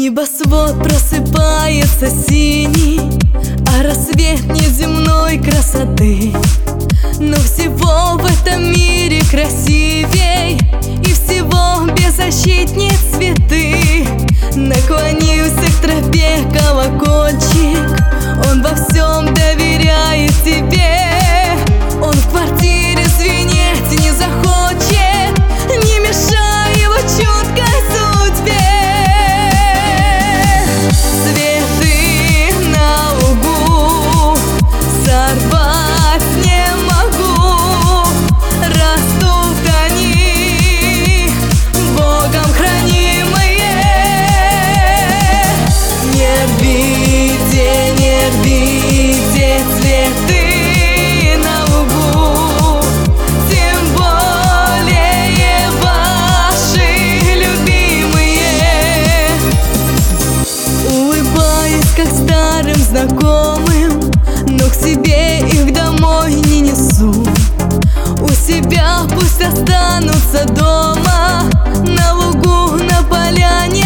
Небосвод просыпается синий, а рассвет неземной красоты. Но всего в этом мире красивей и всего беззащитнее цветы. Наклонился к тропе колокольчик, он во всем доверяет тебе. Он в квартире звенеть не захочет, не мешай его чуткой судьбе. Цветы на лугу сорвать не могу, растут они, Богом хранимые. Не рвите цветы на лугу, тем более ваши любимые. Улыбаюсь, как старым знакомым, но к себе их домой не несу. У себя пусть останутся дома, на лугу, на поляне